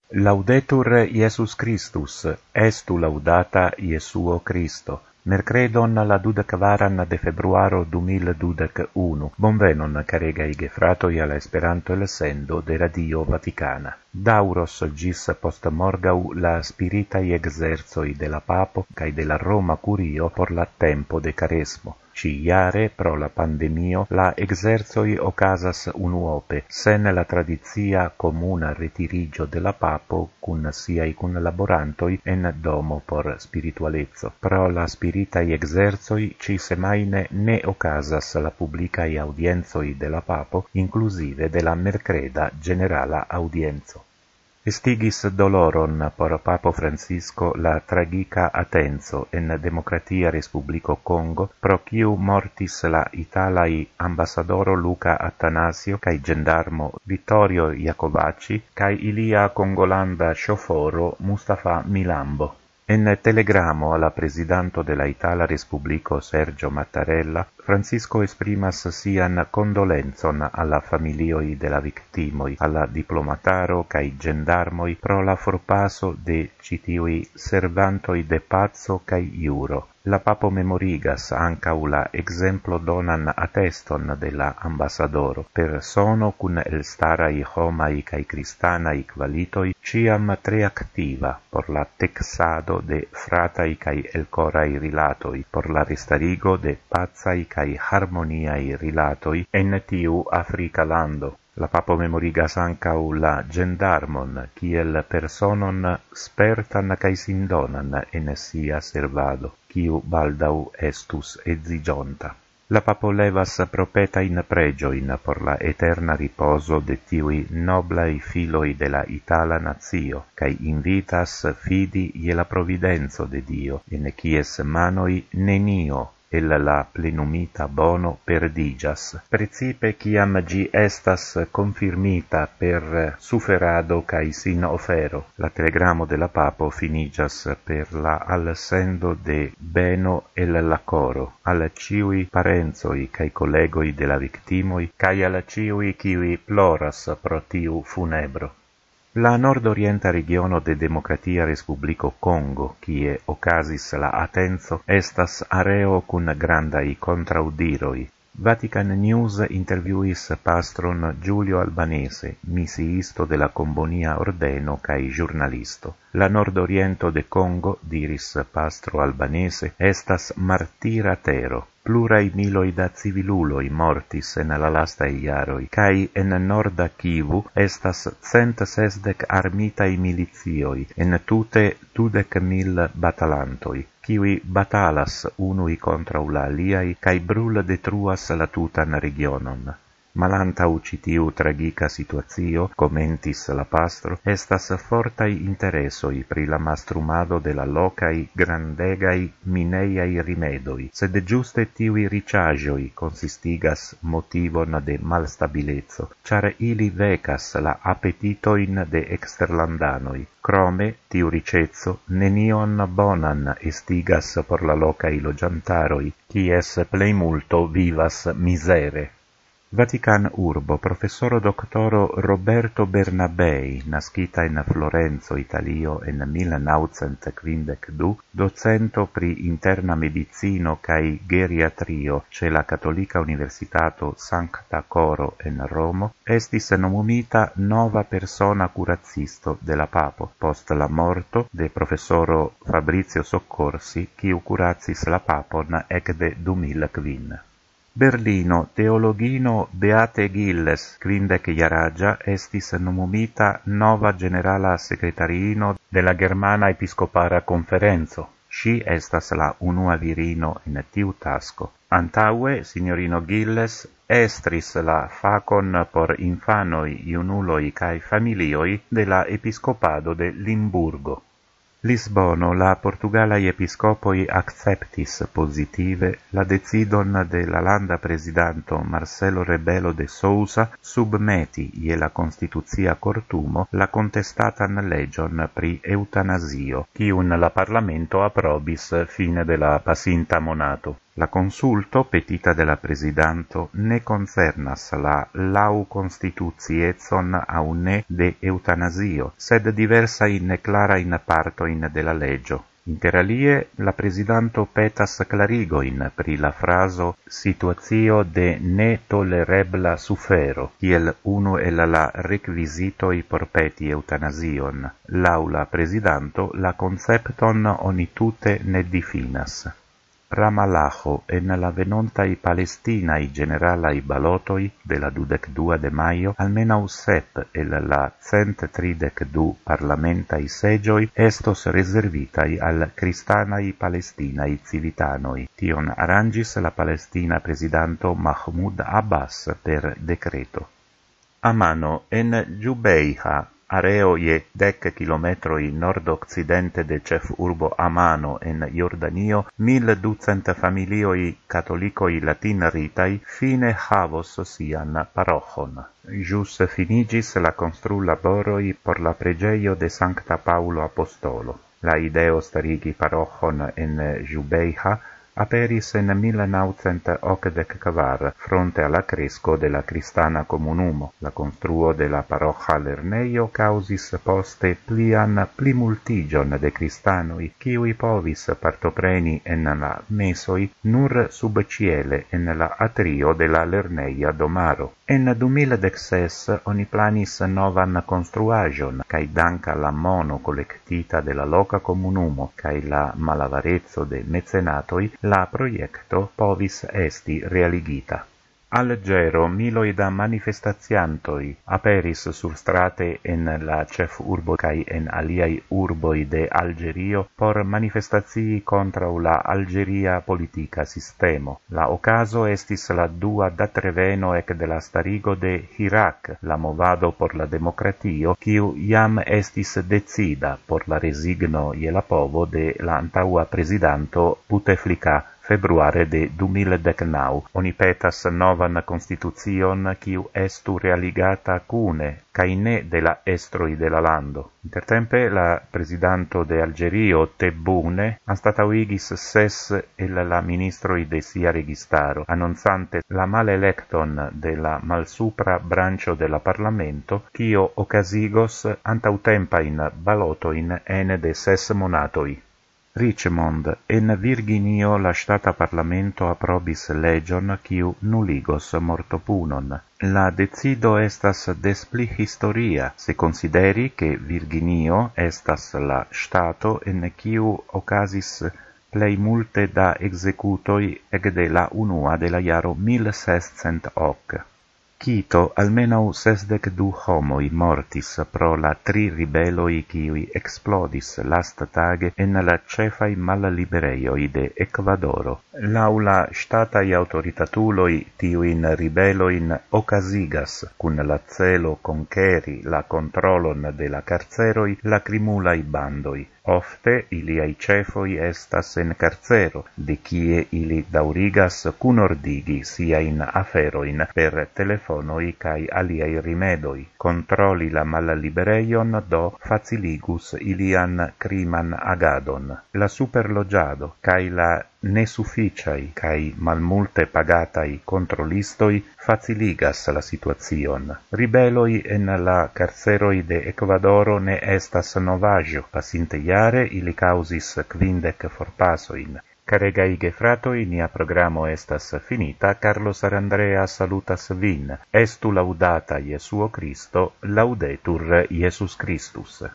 Laudetur Iesus Christus, estu laudata Iesuo Christo. Mercredon la 22 de februaro 2021. Bonvenon, caregai gefratoi alla Esperanto el sendo de Radio Vaticana. Dauros gis post morgau la spiritai exerzoi de la Papo cae de la Roma Curio por la tempo de Caresmo. Ciare, pro la pandemio, la exerzoi ocasas unuope, sen la tradizia comuna retirigio de la Papo cun siai laborantoi en domo por spiritualezzo. Pro la spiritai exerzoi ci semaine ne ocasas la publicae audienzoi de la Papo, inclusive de la mercreda generala audienzo. Estigis doloron por Papo Francisco la tragica attenzo en Democratia Respublico Congo, pro quiu mortis la Italai ambassadoro Luca Attanasio cae gendarmo Vittorio Iacovacci cae ilia congolanda scioforo Mustafa Milambo. En telegramo alla presidanto de la Itala Respublico Sergio Mattarella, Francisco esprimas sian condolenzon alla familioi de la victimoi, alla diplomataro cae gendarmoi pro la forpaso de citiui servantoi de pazzo cae iuro. La Papo memorigas ancau la exemplo donan atteston de la ambassadoro, persono cun elstarai homai cae cristanai qualitoi, ciam tre activa por la texado de fratai cae elcorai rilatoi, por la restarigo de pazai cae harmoniai rilatoi en tiu Africa lando. La Papo memorigas ancau la gendarmon, kiel personon spertan cae sindonan en sia servado, kiu baldau estus exigionta. La Papo levas propeta in pregioin por la eterna riposo de tiui noblai filoi de la Itala nazio, cae invitas fidi je la providenzo de Dio, en quies manoi nenio el la plenumita bono perdigas, precipe ciam gi estas confirmita per suferado cae sin ofero. La telegramo de la Papo finigas per la alsendo de beno el la coro, al ciui parenzoi cae collegoi de la victimoi, cae al ciui kiui ploras pro tiu funebro. La nord-orienta regiono de Democratia Respublico Congo, kie ocasis la attenzo, estas areo cun grandai contraudiroi. Vatican News interviuis pastron Giulio Albanese, misiisto de la Combonia Ordeno cae giornalisto. La nord-oriento de Congo, diris pastro Albanese, estas martira tero. Plurai miloi da civiluloi mortis en la lastai iaroi, cae en Norda Kivu estas 160 armitai milizioi, en tute 20.000 batalantoi, kiui batalas unui contrau la aliai, cae brul detruas la tutan regionon. Malantau citiu tragica situatio, commentis la pastro, estas fortai interesoi pri la mastrumado de la locai grandegai mineiai rimedoi, sed giuste tiui ricagioi consistigas motivon de malstabilezzo, char ili vecas la appetitoin de exterlandanoi. Crome, tiu ricezzo nenion bonan estigas por la locai logiantaroi, quies plei multo vivas misere. Vatican urbo, professoro doctoro Roberto Bernabei, nascita in Florenzo, Italio, en 1952, docento pri interna medicino cae geriatrio ce la Cattolica Universitato Sancta Coro en Romo, estis nomumita nova persona curazisto de la Papo, post la morto de professoro Fabrizio Soccorsi, quiu curazis la Papon ecde 2005. Berlino, teologino Beate Gilles, 50 estis nomumita nova generala secretariino de la Germana Episcopara Conferenzo. Si estas la unua virino en tiu tasco. Antaue, signorino Gilles estris la facon por infanoi, iunuloi cae familioi de la Episcopado de Limburgo. Lisbono, la Portugalai episcopoi acceptis positive la decidon de la landa presidanto Marcelo Rebelo de Sousa submeti je la Constituzia Cortumo la contestatan legion pri eutanasio, quiun la Parlamento aprobis fine de la pasinta monato. La consulto petita de la presidanto ne concernas la lau constituciezon au ne de eutanasio, sed diversae neclarae partoin de la legio. Inter alie, la presidanto petas clarigoin pri la fraso situatio de ne tolerebla sufero, kiel unu el la requisitoi por peti eutanasion. Lau la presidanto, la concepton oni tute ne difinas. Ramalaho en la venontai palestinae generalai balotoi de la 22 de maio almenau 7 el la 132 parlamentai segioi estos reservitai al cristanai palestinai civitanoi. Tion arrangis la Palestina presidanto Mahmoud Abbas per decreto. A mano en Giubeiha, areo je 10 kilometroi nord-occidente de cef urbo Amano en Jordanio, 1200 familioi catolicoi latin-ritai fine havos sian parochon. Jus finigis la construlaboroi por la pregeio de Sancta Paulo Apostolo. La ideo starigi parochon en Giubeiha aperis en 1984 fronte alla cresco de la cristana comunumo. La construo de la parocha lerneio causis poste plian plimultigion de cristanoi, kiui povis partopreni en la mesoi nur sub ciele en la atrio de la lerneia domaro. En 2016 oni planis novan construagion, cae danca la mono collectita de la loca comunumo, cae la malavarezzo de mecenatoi, la proiecto povis esti realigita. Algero miloi da manifestatiantoi aperis sur strate en la cef urbo cae en aliai urboi de Algerio por manifestatii contra la Algeria politica sistemo. La ocaso estis la 2 datreveno ec de la starigo de Hirak, la movado por la democratio, quiu iam estis decida por la resigno je la povo de la antaua presidanto Bouteflika februare de 2019. Oni petas novan constitucion quiu estu realigata cune, cae ne de la estroi de la lando. Intertempe la presidanto de Algerio Tebboune anstatauigis 6 el la ministroi de sia registaro, annonzante la malelecton de la malsupra brancio de la parlamento, quio ocasigos antautempain balotoin ene de 6 monatoi. Richmond, en Virginio la stata parlamento aprobis legion quiu nulligos mortopunon. La decido estas des pli historia, se consideri che Virginio estas la stato en quiu ocasis plei multe da executoi ec de la unua de la jaro 1600 Quito almenau 62 homoi mortis pro la 3 ribeloi quiui explodis last tage en la cefai mallibereioi de Ecuadoro. Laula statai autoritatuloi tiuin ribeloin ocasigas, cun la celo conqueri la controlon de la carceroi lacrimulai bandoi. Ofte iliai cefoi estas en carcero, de kie ili daurigas cunordigi siain aferoin per telefonoi cae aliai rimedoi. Controlli la mallibereion do faciligus ilian criman agadon. La superlogiado cae la nesufficiai cae malmulte pagatai controlistoi faciligas la situazion. Ribeloi en la carceroi de Ecuadoro ne estas novaggio, passinte iare ili causis 50 forpasoin. Caregai gefratoi, nia programo estas finita. Carlos Arandrea salutas vin. Estu laudata Jesuo Christo, laudetur Iesus Christus.